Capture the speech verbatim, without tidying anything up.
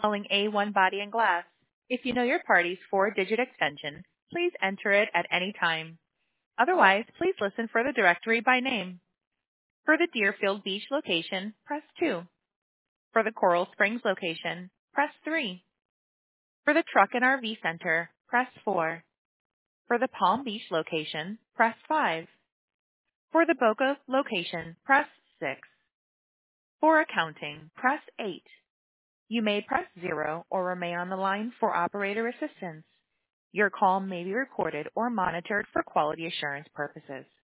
Calling A one Body and Glass. If you know your party's four-digit extension, please enter it at any time. Otherwise, please listen for the directory by name. For the Deerfield Beach location, press two. For the Coral Springs location, press three. For the Truck and R V Center, press four. For the Palm Beach location, press five. For the Boca location, press six. For accounting, press eight. You may press zero or remain on the line for operator assistance. Your call may be recorded or monitored for quality assurance purposes.